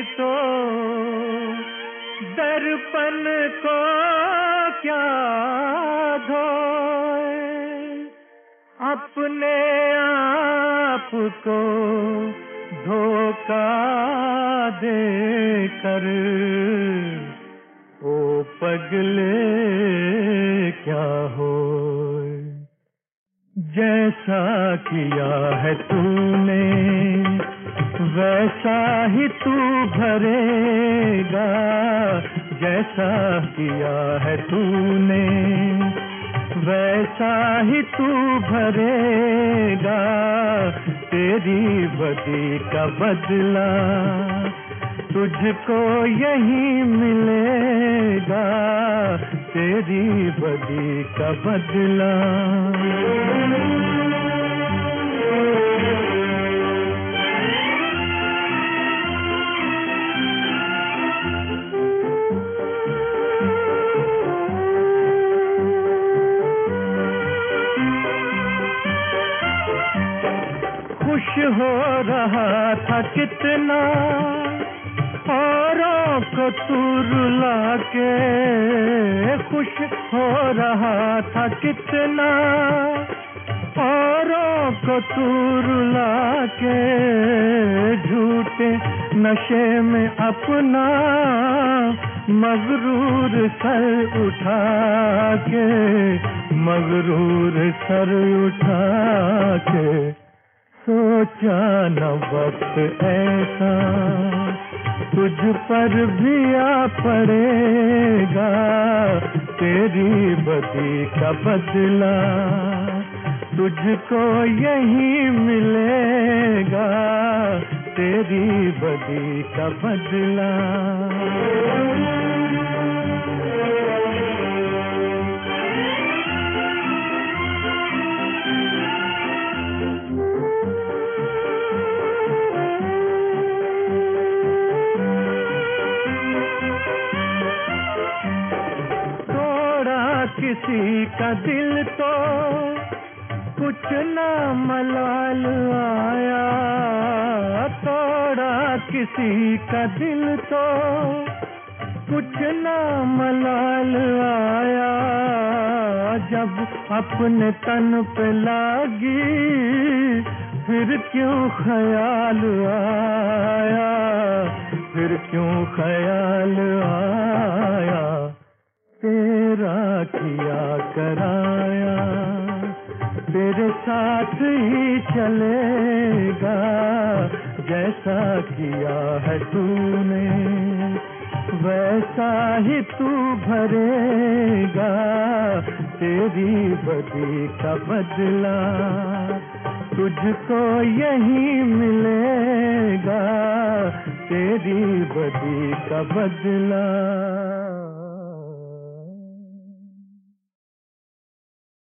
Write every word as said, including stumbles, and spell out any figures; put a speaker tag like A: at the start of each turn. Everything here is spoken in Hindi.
A: तो दर्पण को क्या धोए, अपने आप को धोखा देकर ओ पगले क्या होए। जैसा किया है तूने वैसा ही तू भरेगा, जैसा किया है तूने वैसा ही तू भरेगा, तेरी बदी का बदला तुझको यही मिलेगा, तेरी बदी का बदला। खुश हो रहा था कितना औरों को तू रुला के, खुश हो रहा था कितना औरों को तू रुला के, झूठे नशे में अपना मगरूर सर उठा के, मगरूर सर उठा के। सोचा न वक्त ऐसा तुझ पर भी आ पड़ेगा, तेरी बदी का बदला तुझको यही मिलेगा, तेरी बदी का बदला। किसी का दिल तो कुछ ना मलाल आया, तोड़ा किसी का दिल तो कुछ ना मलाल आया, जब अपने तन पे लागी फिर क्यों ख्याल आया, फिर क्यों ख्याल आया। तेरा किया कराया तेरे साथ ही चलेगा, जैसा किया है तूने वैसा ही तू भरेगा, तेरी बदी का बदला तुझको यही मिलेगा, तेरी बदी का बदला।